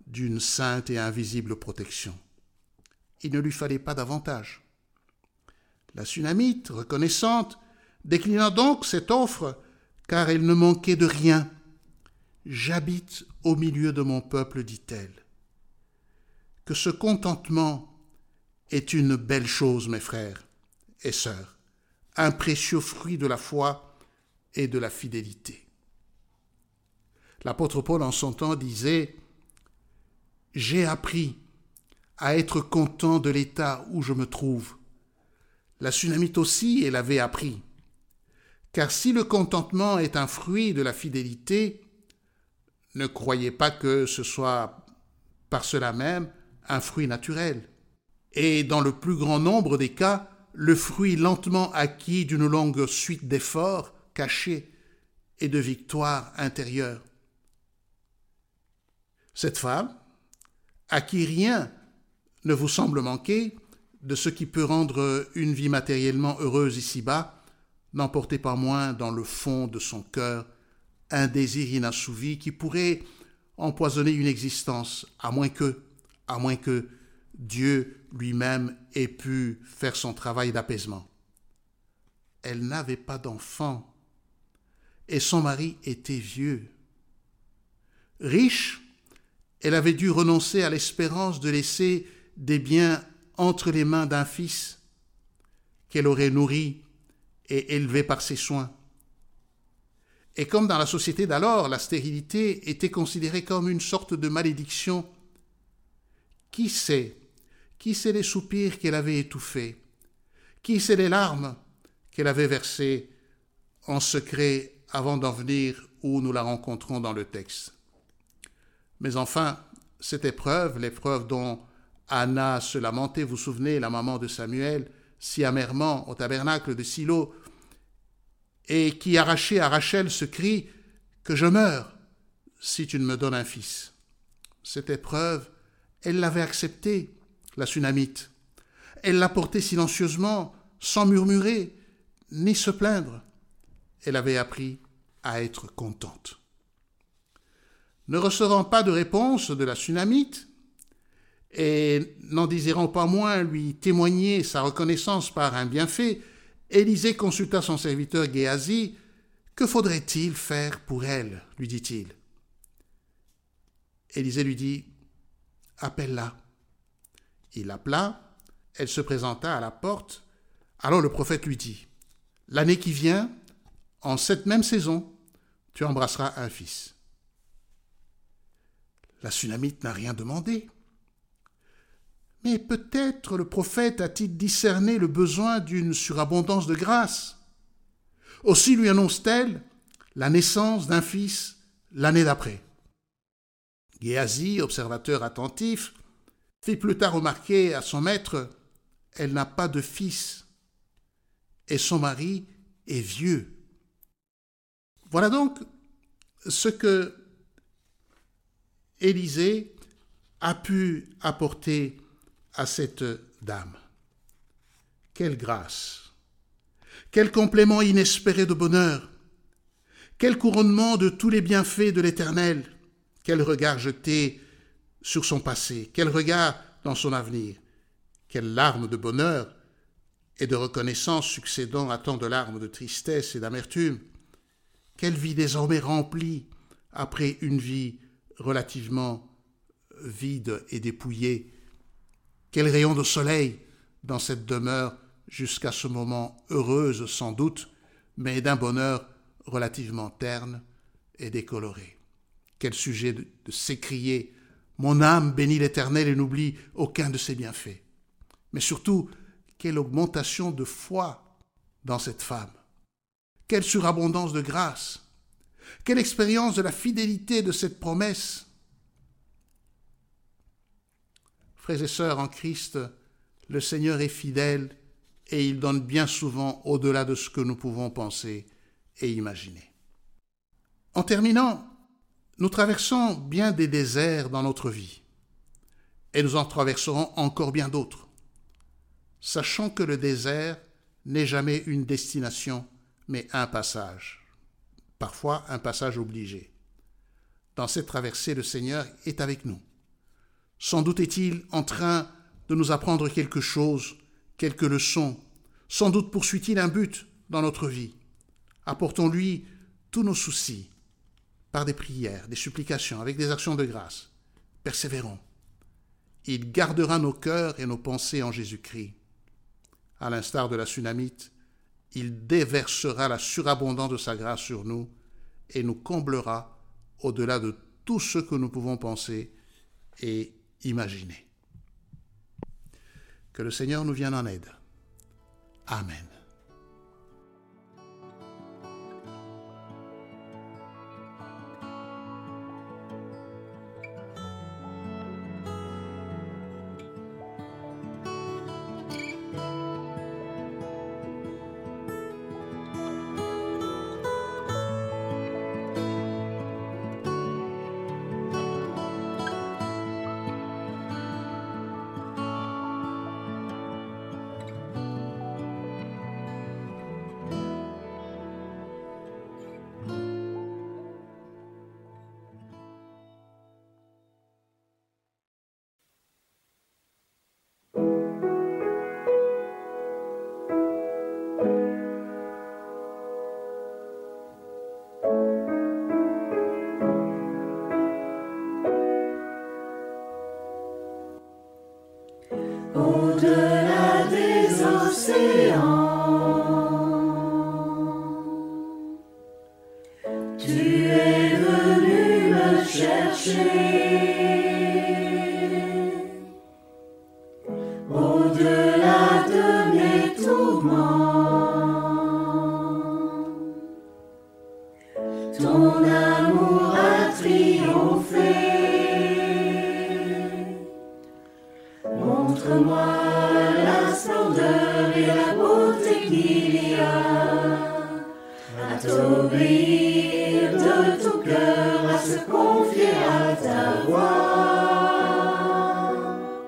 d'une sainte et invisible protection. Il ne lui fallait pas davantage. La Sunamite, reconnaissante, déclina donc cette offre, car elle ne manquait de rien. « J'habite au milieu de mon peuple, dit-elle. Que ce contentement est une belle chose, mes frères et sœurs, un précieux fruit de la foi et de la fidélité. » L'apôtre Paul, en son temps, disait « J'ai appris à être content de l'état où je me trouve. » La Sunamite aussi, elle avait appris. Car si le contentement est un fruit de la fidélité, ne croyez pas que ce soit par cela même un fruit naturel. Et dans le plus grand nombre des cas, le fruit lentement acquis d'une longue suite d'efforts cachés et de victoires intérieures. Cette femme, à qui rien ne vous semble manquer de ce qui peut rendre une vie matériellement heureuse ici-bas, n'emportait pas moins dans le fond de son cœur un désir inassouvi qui pourrait empoisonner une existence, à moins que, à moins que Dieu lui-même ait pu faire son travail d'apaisement. Elle n'avait pas d'enfant et son mari était vieux. Riche, elle avait dû renoncer à l'espérance de laisser des biens entre les mains d'un fils qu'elle aurait nourri et élevé par ses soins. Et comme dans la société d'alors, la stérilité était considérée comme une sorte de malédiction, qui sait, qui sait les soupirs qu'elle avait étouffés, qui sait les larmes qu'elle avait versées en secret avant d'en venir où nous la rencontrons dans le texte. Mais enfin, cette épreuve, l'épreuve dont Anna se lamentait, vous vous souvenez, la maman de Samuel, si amèrement au tabernacle de Silo, et qui arrachait à Rachel ce cri « Que je meure si tu ne me donnes un fils ». Cette épreuve, elle l'avait acceptée, la Sunamite. Elle la portait silencieusement, sans murmurer, ni se plaindre. Elle avait appris à être contente. Ne recevant pas de réponse de la Sunamite, et n'en désirant pas moins lui témoigner sa reconnaissance par un bienfait, Élisée consulta son serviteur Géasi. « Que faudrait-il faire pour elle ?» lui dit-il. Élisée lui dit « Appelle-la. » Il l'appela, elle se présenta à la porte. Alors le prophète lui dit « L'année qui vient, en cette même saison, tu embrasseras un fils. » La Sunamite n'a rien demandé. Mais peut-être le prophète a-t-il discerné le besoin d'une surabondance de grâce. Aussi lui annonce-t-elle la naissance d'un fils l'année d'après. Géasi, observateur attentif, fit plus tard remarquer à son maître « Elle n'a pas de fils et son mari est vieux. » Voilà donc ce que Élisée a pu apporter à cette dame. Quelle grâce! Quel complément inespéré de bonheur! Quel couronnement de tous les bienfaits de l'Éternel! Quel regard jeté sur son passé! Quel regard dans son avenir! Quelles larmes de bonheur et de reconnaissance succédant à tant de larmes de tristesse et d'amertume! Quelle vie désormais remplie après une vie relativement vide et dépouillée! Quel rayon de soleil dans cette demeure jusqu'à ce moment heureuse sans doute, mais d'un bonheur relativement terne et décoloré. Quel sujet de, de s'écrier « Mon âme bénit l'Éternel et n'oublie aucun de ses bienfaits ». Mais surtout, quelle augmentation de foi dans cette femme. Quelle surabondance de grâce. Quelle expérience de la fidélité de cette promesse. Frères et sœurs en Christ, le Seigneur est fidèle et il donne bien souvent au-delà de ce que nous pouvons penser et imaginer. En terminant, nous traversons bien des déserts dans notre vie et nous en traverserons encore bien d'autres, sachant que le désert n'est jamais une destination, mais un passage, parfois un passage obligé. Dans cette traversée, le Seigneur est avec nous. Sans doute est-il en train de nous apprendre quelque chose, quelques leçons. Sans doute poursuit-il un but dans notre vie. Apportons-lui tous nos soucis par des prières, des supplications, avec des actions de grâce. Persévérons. Il gardera nos cœurs et nos pensées en Jésus-Christ. À l'instar de la Sunamite, il déversera la surabondance de sa grâce sur nous et nous comblera au-delà de tout ce que nous pouvons penser et imaginer. Que le Seigneur nous vienne en aide. Amen. Au-delà des océans, tu es venu me chercher. Au-delà de mes tourments, ton amour a triomphé. Montre-moi la splendeur et la beauté qu'il y a à t'obéir de tout cœur, à se confier à ta voix.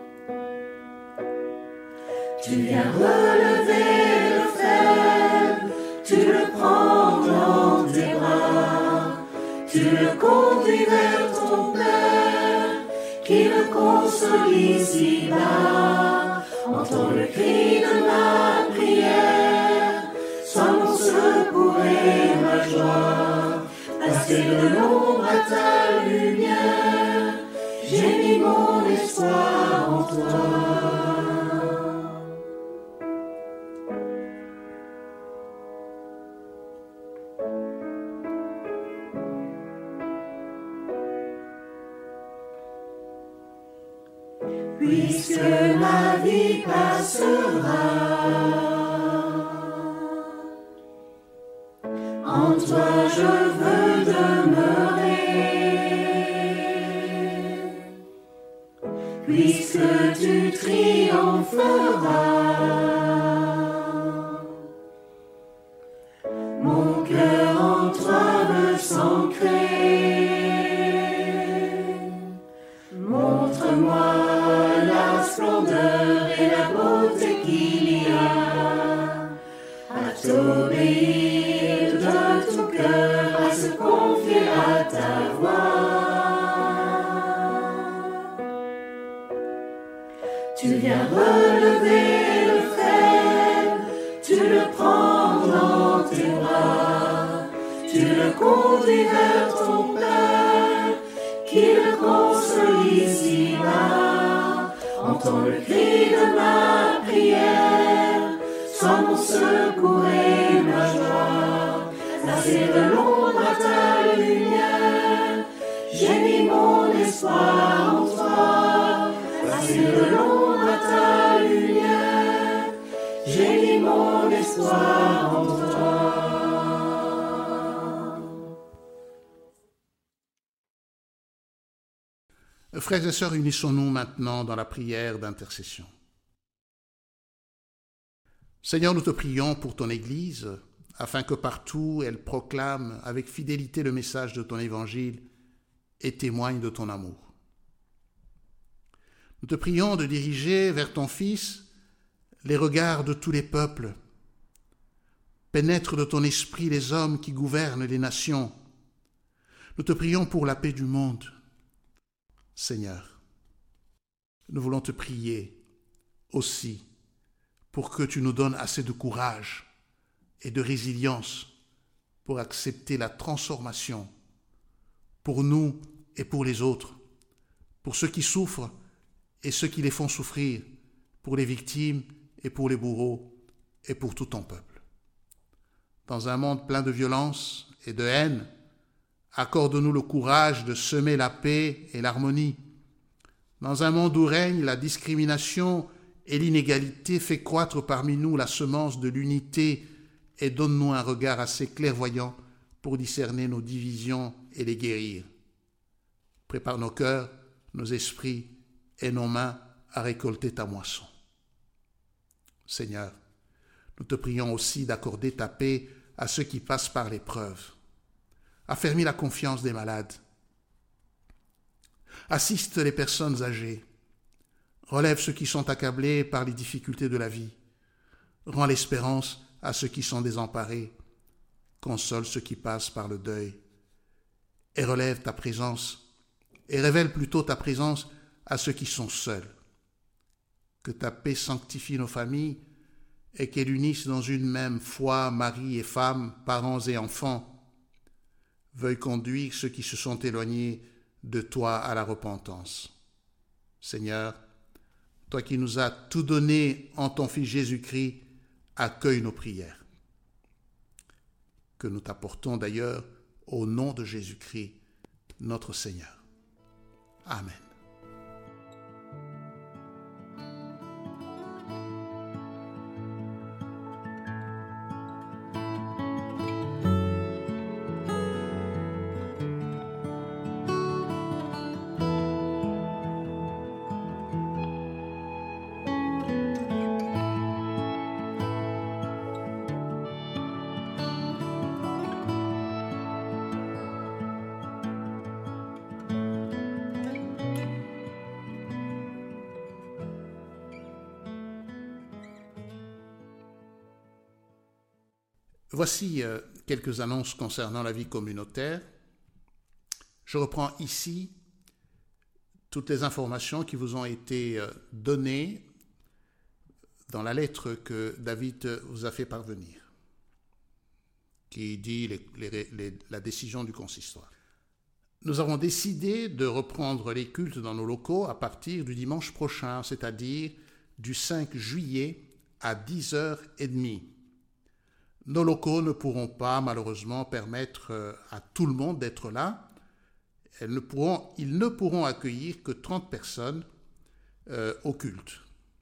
Tu viens relever le faible, tu le prends dans tes bras, tu le conduis vers ton Père, qui le console ici-bas. Entends le cri de ma prière, sois mon secours et ma joie. Passer de l'ombre à ta lumière, j'ai mis mon espoir en toi. Puisque ma vie passera, en toi je veux demeurer. Puisque tu triompheras, mon cœur en toi veut s'ancrer. Montre-moi la splendeur et la beauté qu'il y a à t'obéir de tout cœur, à se confier à ta voix. Tu viens relever le faible, tu le prends dans tes bras, tu le conduis vers ton Père, qui le console ici-bas. Entends le cri de ma prière, sois mon secours et ma joie. Passer de l'ombre à ta lumière, j'ai mis mon espoir en toi. Passer de l'ombre à ta lumière, j'ai mis mon espoir en toi. Frères et sœurs, unissons-nous maintenant dans la prière d'intercession. Seigneur, nous te prions pour ton Église, afin que partout elle proclame avec fidélité le message de ton Évangile et témoigne de ton amour. Nous te prions de diriger vers ton Fils les regards de tous les peuples. Pénètre de ton esprit les hommes qui gouvernent les nations. Nous te prions pour la paix du monde. Seigneur, nous voulons te prier aussi pour que tu nous donnes assez de courage et de résilience pour accepter la transformation pour nous et pour les autres, pour ceux qui souffrent et ceux qui les font souffrir, pour les victimes et pour les bourreaux et pour tout ton peuple. Dans un monde plein de violence et de haine, accorde-nous le courage de semer la paix et l'harmonie. Dans un monde où règne la discrimination et l'inégalité, fais croître parmi nous la semence de l'unité et donne-nous un regard assez clairvoyant pour discerner nos divisions et les guérir. Prépare nos cœurs, nos esprits et nos mains à récolter ta moisson. Seigneur, nous te prions aussi d'accorder ta paix à ceux qui passent par l'épreuve. Affermis la confiance des malades. Assiste les personnes âgées. Relève ceux qui sont accablés par les difficultés de la vie. Rends l'espérance à ceux qui sont désemparés. Console ceux qui passent par le deuil. Et relève ta présence, et révèle plutôt ta présence à ceux qui sont seuls. Que ta paix sanctifie nos familles et qu'elle unisse dans une même foi mari et femme, parents et enfants. Veuille conduire ceux qui se sont éloignés de toi à la repentance. Seigneur, toi qui nous as tout donné en ton Fils Jésus-Christ, accueille nos prières. Que nous t'apportons d'ailleurs au nom de Jésus-Christ, notre Seigneur. Amen. Voici euh, quelques annonces concernant la vie communautaire. Je reprends ici toutes les informations qui vous ont été euh, données dans la lettre que David vous a fait parvenir, qui dit les, les, les, la décision du consistoire. Nous avons décidé de reprendre les cultes dans nos locaux à partir du dimanche prochain, c'est-à-dire du cinq juillet à dix heures trente. Nos locaux ne pourront pas, malheureusement, permettre à tout le monde d'être là. Elles ne pourront, ils ne pourront accueillir que trente personnes euh, au culte.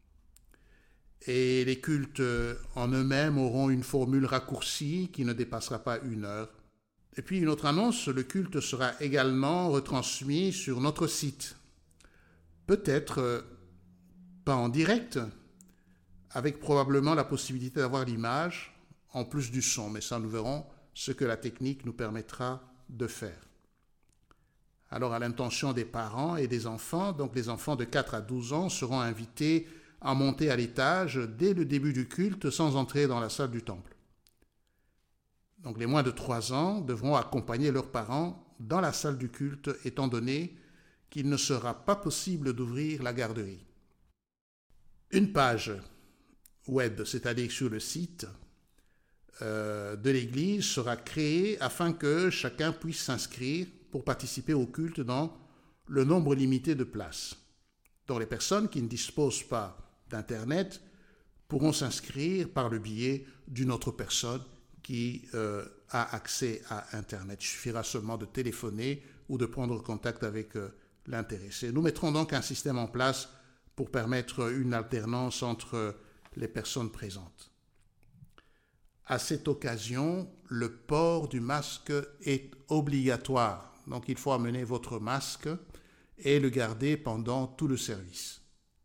Et les cultes en eux-mêmes auront une formule raccourcie qui ne dépassera pas une heure. Et puis une autre annonce, le culte sera également retransmis sur notre site. Peut-être euh, pas en direct, avec probablement la possibilité d'avoir l'image en plus du son, mais ça nous verrons ce que la technique nous permettra de faire. Alors à l'intention des parents et des enfants, donc les enfants de quatre à douze ans seront invités à monter à l'étage dès le début du culte sans entrer dans la salle du temple. Donc les moins de trois ans devront accompagner leurs parents dans la salle du culte étant donné qu'il ne sera pas possible d'ouvrir la garderie. Une page web, c'est-à-dire sur le site euh, de l'Église, sera créée afin que chacun puisse s'inscrire pour participer au culte dans le nombre limité de places. Donc les personnes qui ne disposent pas d'Internet pourront s'inscrire par le biais d'une autre personne qui euh, a accès à Internet. Il suffira seulement de téléphoner ou de prendre contact avec euh, l'intéressé. Nous mettrons donc un système en place pour permettre une alternance entre les personnes présentes. À cette occasion, le port du masque est obligatoire. Donc il faut amener votre masque et le garder pendant tout le service.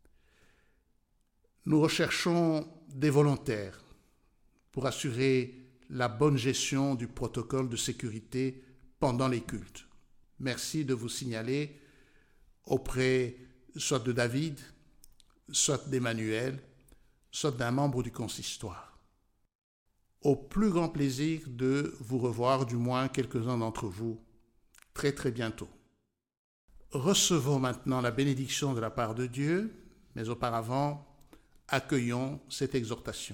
Nous recherchons des volontaires pour assurer la bonne gestion du protocole de sécurité pendant les cultes. Merci de vous signaler auprès soit de David, soit d'Emmanuel, soit d'un membre du consistoire. Au plus grand plaisir de vous revoir, du moins quelques-uns d'entre vous, très très bientôt. recevons maintenant la bénédiction de la part de Dieu, mais auparavant, accueillons cette exhortation.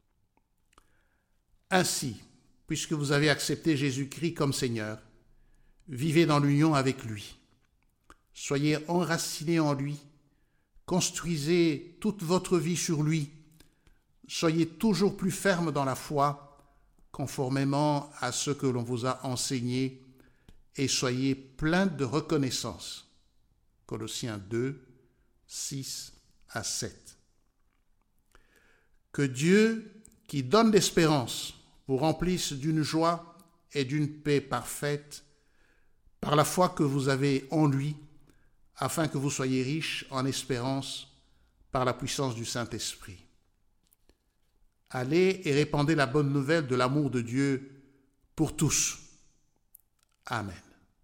Ainsi, puisque vous avez accepté Jésus-Christ comme Seigneur, vivez dans l'union avec lui. Soyez enracinés en lui, construisez toute votre vie sur lui, soyez toujours plus fermes dans la foi, conformément à ce que l'on vous a enseigné, et soyez pleins de reconnaissance. Colossiens deux, six à sept. Que Dieu, qui donne l'espérance, vous remplisse d'une joie et d'une paix parfaite par la foi que vous avez en lui, afin que vous soyez riches en espérance par la puissance du Saint-Esprit. Allez et répandez la bonne nouvelle de l'amour de Dieu pour tous. Amen.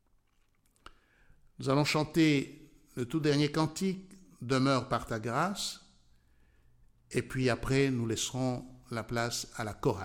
Nous allons chanter le tout dernier cantique, « Demeure par ta grâce », et puis après nous laisserons la place à la chorale.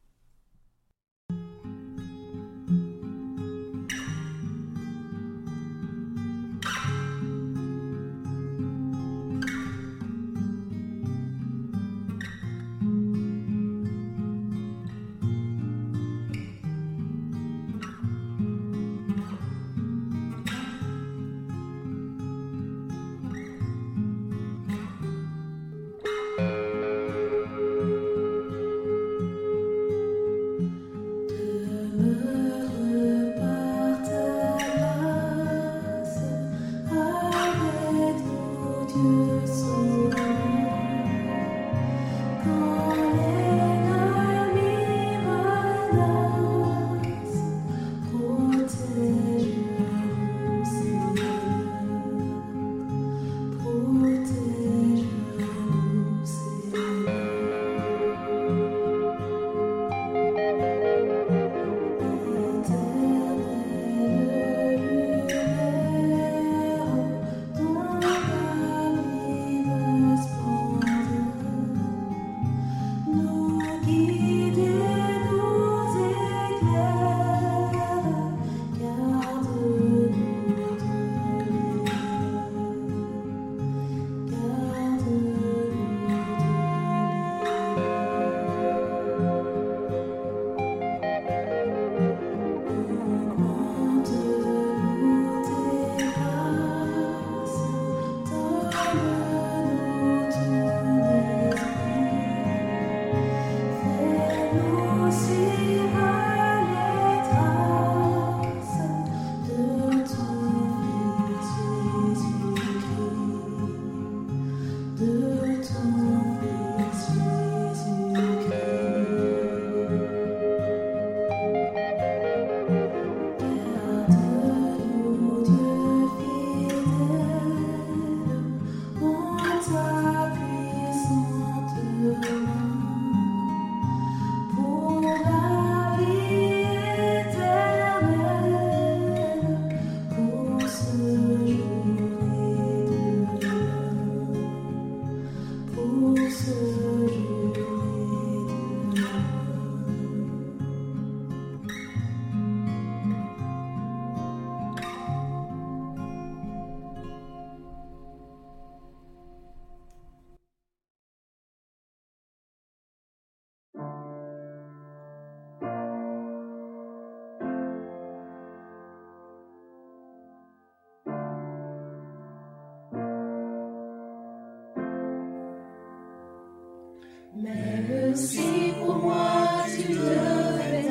Même si pour moi tu devais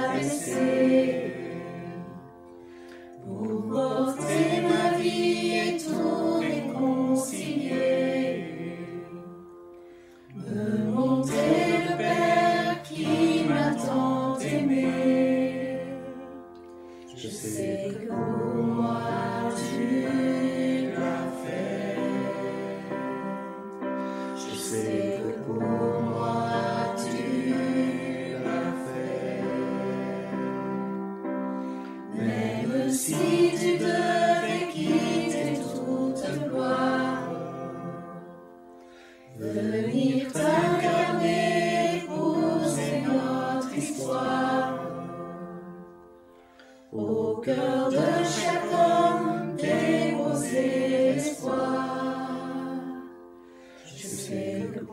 t'abaisser pour porter ma vie et tout réconcilier, me montrer le Père qui m'a tant aimé. Je sais que pour moi tu l'as fait. Je sais que pour moi tu l'as fait. Même si tu devais quitter toute gloire, venir t'incarner pour c'est notre histoire. Au cœur de chaque homme, des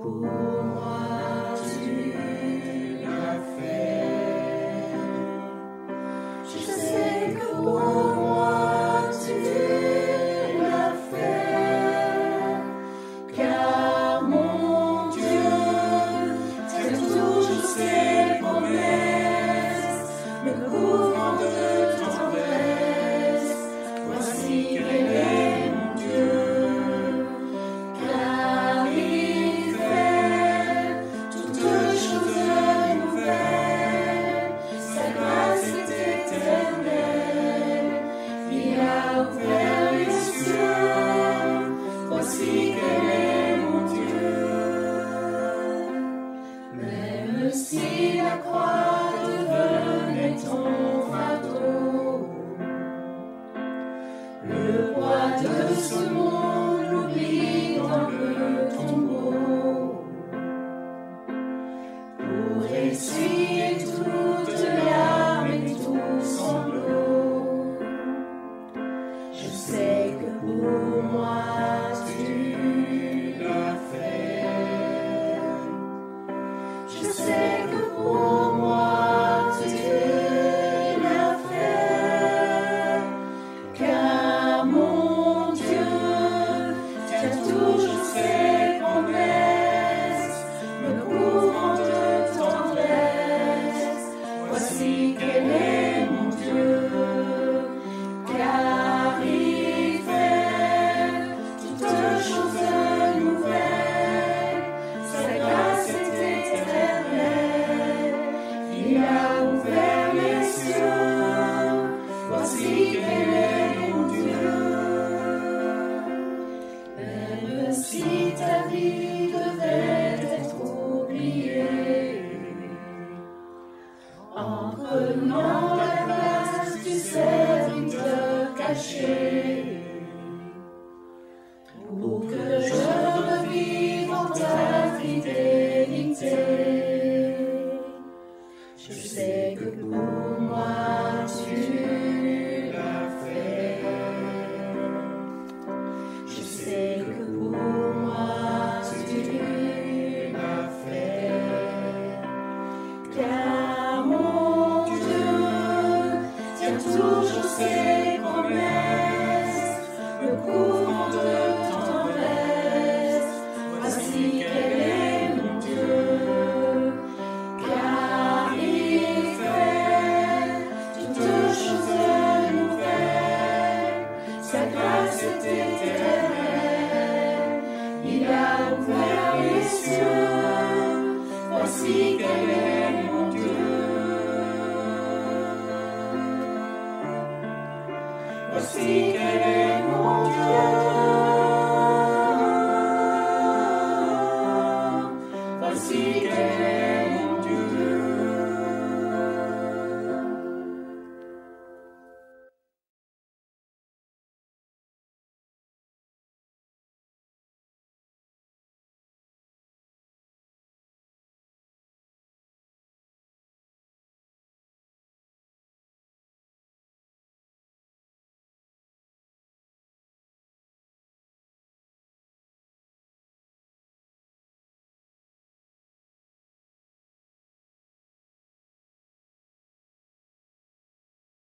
Voici